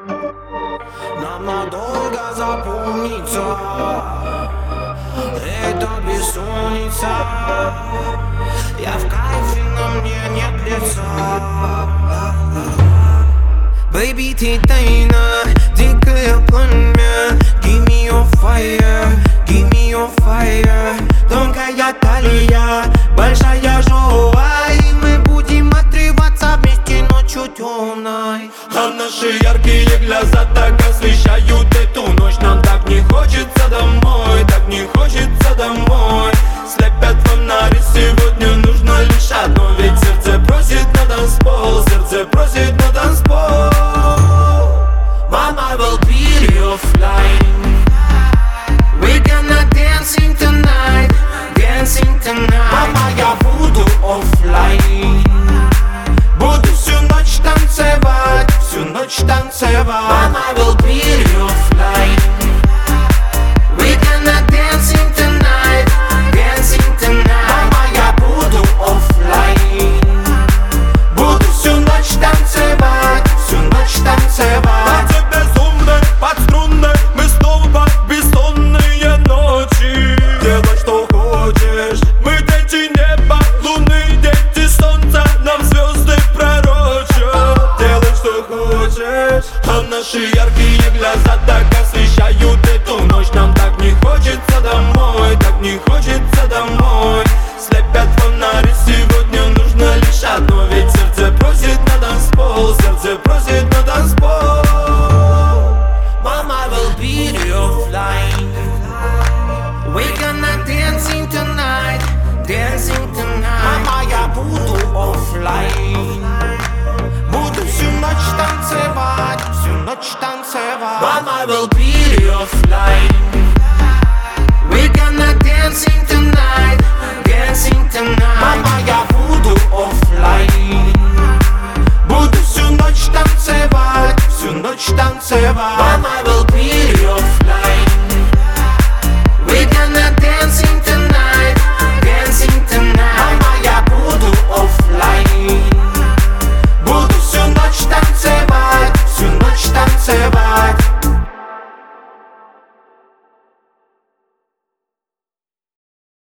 Нам надолго запомнится эта бессонница. Я в кайфе, на мне нет лица. Baby, ты тайна, дикое пламя. Give me your fire, give me your fire. Тонкая талия, большая жила, и мы будем отрываться вместе ночью темной. А наши яркие глаза так освещают эту ночь. Нам так не хочется домой, так не хочется домой. Слепят фонари, сегодня нужно лишь одно. Ведь сердце просит на танцпол, сердце просит на танцпол. Mama, I will be your flying. We gonna dancing tonight, dancing tonight. Mama, я буду оффлайн. Буду всю ночь танцевать, всю ночь танцевать. Mama, I will be your flying. We gonna dancing tonight, dancing tonight. Mama, я буду оффлайн. Буду всю ночь танцевать, всю ночь танцевать. Безумной, подструнной, мы снова бессонные ночи. Делай, что хочешь, мы дети неба, луны, дети солнца, нам звезды пророчат. Делай, что хочешь, а наши яркие глаза так освещают эту ночь. Нам так не хочется домой, так не хочется домой. Слепят фонари, сегодня нужно лишь одно. Ведь сердце просит на танцпол, сердце просит на танцпол. Mama, I will be your flying. We gonna dancing tonight, dancing tonight. Mama, я буду оффлайн. Буду всю ночь танцевать, всю ночь танцевать. Mama, I will be your flying. We gonna dancing tonight, dancing tonight. Mama, я буду оффлайн. Буду всю ночь танцевать, всю ночь танцевать. Mama, I will be